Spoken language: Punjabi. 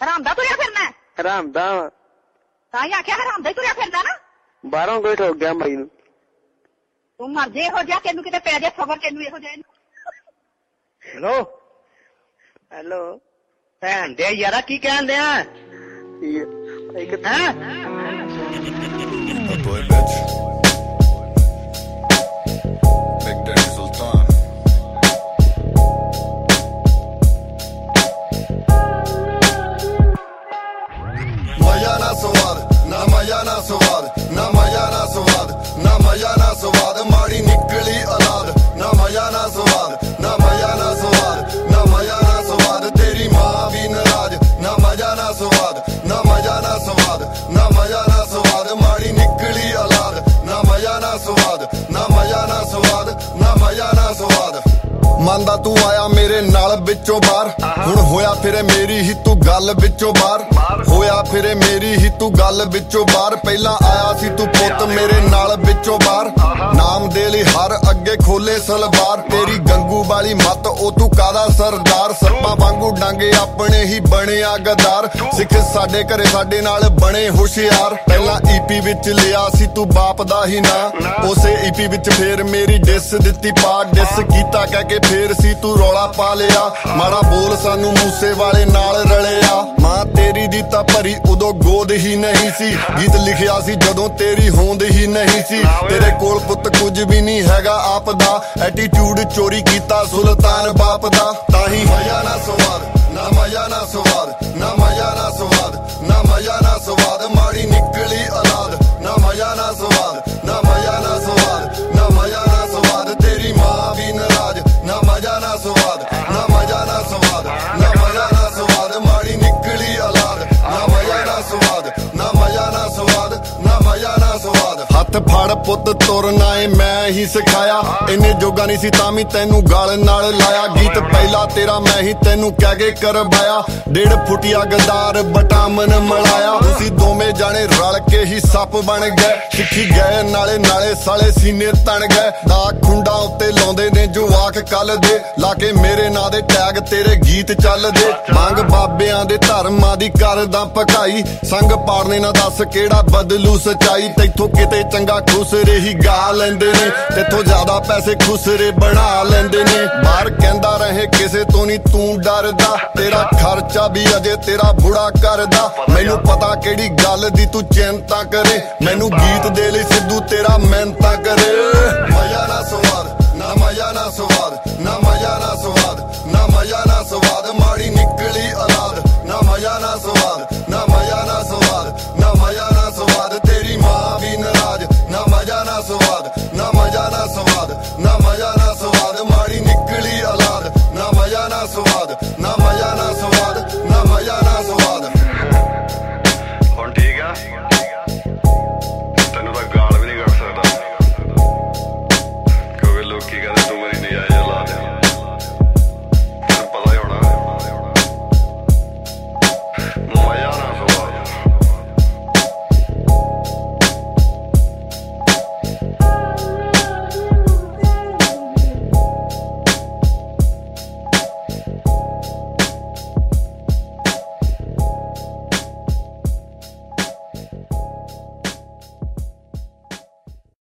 ਹਰਾਮ ਦਾ ਤੁਰਿਆ ਫਿਰਨਾ? ਹਰਾਮ ਦਾ ਤਾਂ ਹੀ ਆਖਿਆ ਹਰਾਮ ਦਾ ਹੀ ਤੁਰਿਆ ਫਿਰਦਾ ਨਾ। ਬਾਹਰੋਂ ਕੋਈ ਠੋਕ ਗਿਆ ਮਾਈ ਨੂੰ। ਤੂੰ ਮਰ ਜੇ ਇਹੋ ਜਿਹਾ, ਤੈਨੂੰ ਕਿਤੇ ਪੈ ਜਾ ਖਬਰ, ਤੈਨੂੰ ਇਹੋ ਜਿਹਾ। ਹੈਲੋ ਹੈਲੋ ਭੈਣ ਦੇ ਯਾਰਾ ਕੀ ਕਹਿਣ ਦਿਆ ਹੈ? Boy bitch, Big Daddy Sultan. Maya na swad, na maya na swad, na maya na swad, na maya na swad, maadi nikli aulad, na maya na swad, na maya na swad, na maya na swad, teri maan bhi naraz, na maya na swad, na maya na swad, na maya na swad, maadi nikli aulad, na maya na swad, na maya na swad, na maya na swad. ਮੰਨਦਾ ਤੂੰ ਆਇਆ ਮੇਰੇ ਨਾਲ ਵਿੱਚੋਂ ਬਾਹਰ, ਹੁਣ ਹੋਇਆ ਫਿਰੇ ਮੇਰੀ ਹੀ ਤੂੰ ਗੱਲ ਵਿੱਚੋਂ ਬਾਹਰ, ਹੋਇਆ ਫਿਰੇ ਮੇਰੀ ਹੀ ਤੂੰ ਗੱਲ ਵਿੱਚੋਂ ਬਾਹਰ। ਪਹਿਲਾਂ ਆਇਆ ਸੀ ਤੂੰ ਪੁੱਤ ਮੇਰੇ ਨਾਲ ਵਿੱਚੋਂ ਬਾਹਰ, ਨਾਮ ਦੇ ਲਈ ਹਰ ਅੱਗੇ ਖੋਲੇ ਸਲਵਾਰ। ਤੇਰੀ ਗੰਗੂ ਵਾਲੀ ਮੱਤ ਉਹ ਤੂੰ ਕਾਦਾ ਸਰਦਾਰ, ਸੱਪਾਂ ਵਾਂਗੂ ਡਾਂਗੇ ਆਪਣੇ ਹੀ ਬਣਿਆ ਗਦਾਰ। ਸਿੱਖ ਸਾਡੇ ਘਰੇ ਸਾਡੇ ਨਾਲ ਬਣੇ ਹੁਸ਼ਿਆਰ, ਪਹਿਲਾਂ ਈਪੀ ਵਿੱਚ ਲਿਆ ਸੀ ਤੂੰ ਬਾਪ ਦਾ ਹੀ ਨਾਂ, ਉਸੇ ਈਪੀ ਵਿੱਚ ਫੇਰ ਮੇਰੀ ਡਿਸ ਦਿੱਤੀ ਪਾ, ਡਿਸ ਕੀਤਾ ਕਹਿ ਕੇ ਫੇਰ ਸੀ ਤੂੰ ਰੌਲਾ ਪਾ ਲਿਆ। ਮਾੜਾ ਬੋਲ ਸਾਨੂੰ ਮੂਸੇ ਵਾਲੇ ਨਾਲ ਰਲਿਆ, ਮਾਂ ਤੇਰੀ ਦੀ ਤਾਂ ਭਰੀ ਉਦੋਂ ਗੋਦ ਹੀ ਨਹੀਂ ਸੀ, ਗੀਤ ਲਿਖਿਆ ਸੀ ਜਦੋਂ ਤੇਰੀ ਹੋਂਦ ਹੀ ਨਹੀਂ ਸੀ। ਤੇਰੇ ਕੋਲ ਪੁੱਤ ਕੁਝ ਵੀ ਨਹੀਂ ਹੈਗਾ ਆਪ ਦਾ, ਐਟੀਟਿਊਡ ਚੋਰੀ ਕੀਤਾ ਸੁਲਤਾਨ ਬਾਪ ਦਾ। ਤਾਂ ਹੀ ਮਜ਼ਾ ਨਾ ਸਵਾਦ, ਨਾ ਮਜ਼ਾ ਨਾ ਸਵਾਦ, ਨਾ ਮਜ਼ਾ ਨਾ ਸਵਾਦ, ਨਾ ਮਜ਼ਾ ਨਾ ਸਵਾਦ, ਮਾੜੀ ਨਿਕਲੀ ਔਲਾਦ, ਨਾ ਮਜ਼ਾ ਨਾ ਸਵਾਦ, ਨਾ ਮਜ਼ਾ ਨਾ ਸਵਾਦ, ਨਾ ਮਜ਼ਾ ਨਾ ਸਵਾਦ, ਤੇਰੀ ਮਾਂ ਵੀ ਨਾਰਾਜ਼, ਨਾ ਮਜ਼ਾ ਨਾ ਸਵਾਦ, ਨਾ ਮਜ਼ਾ ਨਾ ਸਵਾਦ, ਨਾ ਮਜ਼ਾ ਨਾ ਸਵਾਦ, ਮਾੜੀ ਨਿਕਲੀ ਔਲਾਦ, ਨਾ ਮਜ਼ਾ ਨਾ ਸਵਾਦ, ਨਾ ਮਜ਼ਾ ਨਾ ਸਵਾਦ, ਨਾ ਮਜ਼ਾ ਨਾ ਸਵਾਦ। ਹੱਥ ਫੜ ਪੁੱਤ ਤੁਰਨਾ ਏ ਮੈਂ ਹੀ ਸਿਖਾਇਆ, ਇੰਨੇ ਜੋਗਾ ਨਹੀਂ ਸੀ ਤਾਂ ਵੀ ਤੈਨੂੰ ਗਲ ਨਾਲ ਲਾਇਆ। ਗੀਤ ਪਹਿਲਾ ਤੇਰਾ ਮੈਂ ਹੀ ਤੈਨੂੰ ਕਹਿ ਕੇ ਕਰਵਾਇਆ, 1.5 ਫੁੱਟਿਆ ਗਦਾਰ ਵਿਟਾਮਿਨ ਮਿਲਾਇਆ। ਤੁਸੀਂ ਦੋਵੇਂ ਜਾਣੇ ਰਲ ਕੇ ਹੀ ਸੱਪ ਬਣ ਗਏ, ਸਿੱਖੀ ਗਏ ਨਾਲੇ ਨਾਲੇ ਸਾਲੇ ਸੀਨੇ ਤਣ ਗਏ। ਦਾ ਖੁੰਡਾ ਉੱਤੇ ਲਾਉਂਦੇ ਨੇ ਜਵਾਕ ਕੱਲ ਦੇ, ਲਾ ਕੇ ਮੇਰੇ ਨਾਂ ਦੇ ਟੈਗ ਤੇਰੇ ਗੀਤ ਚੱਲਦੇ। ਮੰਗ ਬਾਬਿਆਂ ਦੇ ਧਰਮਾਂ ਦੀ ਕਰਦਾ ਭਕਾਈ, ਸੰਗ ਪਾੜਨੇ ਨਾ ਦੱਸ ਕਿਹੜਾ ਬਦਲੂ ਸਚਾਈ। ਤੈਥੋਂ ਕਿਤੇ ਚੰਗਾ ਖੁਸਰੇ ਹੀ ਗਾ ਲੈਂਦੇ ਨੇ, ਤੇਥੋਂ ਜ਼ਿਆਦਾ ਪੈਸੇ ਖੁਸਰੇ ਬਣਾ ਲੈਂਦੇ ਨੇ। ਬਾਹਰ ਕਹਿੰਦਾ ਰਹੇ ਕਿਸੇ ਤੋਂ ਨਹੀਂ ਤੂੰ ਡਰਦਾ, ਤੇਰਾ ਖਰਚਾ ਵੀ ਅਜੇ ਤੇਰਾ ਬੁੜਾ ਕਰਦਾ। ਮੈਨੂੰ ਪਤਾ ਕਿਹੜੀ ਗੱਲ ਦੀ ਤੂੰ ਚਿੰਤਾ ਕਰੇ, ਮੈਨੂੰ ਗੀਤ ਦੇ ਲਈ ਸਿੱਧੂ ਤੇਰਾ ਮਿਹਨਤਾਂ ਕਰੇ। ਮਜ਼ਾ ਨਾ ਸਵਾਦ, ਨਾ ਮਜ਼ਾ ਨਾ ਸਵਾਦ, ਨਾ ਮਜ਼ਾ ਨਾ ਸਵਾਦ, ਨਾ ਮਜ਼ਾ ਨਾ ਸਵਾਦ, ਮਾੜੀ ਨਿਕਲੀ ਔਲਾਦ, ਨਾ ਮਜ਼ਾ ਨਾ ਸਵਾਦ, ਨਾ ਮਜ਼ਾ ਨਾ ਸਵਾਦ, ਨਾ ਮਜ਼ਾ ਨਾ ਸਵਾਦ, ਤੇਰੀ ਮਾਂ ਵੀ ਨਾਰਾਜ਼, ਨਾ ਮਜ਼ਾ ਨਾ ਸਵਾਦ, ਨਾ ਮਜ਼ਾ ਨਾ ਸਵਾਦ, ਨਾ ਮਜ਼ਾ ਨਾ ਸਵਾਦ, ਮਾੜੀ ਨਿਕਲੀ ਔਲਾਦ, ਨਾ ਮਜ਼ਾ ਨਾ ਸਵਾਦ।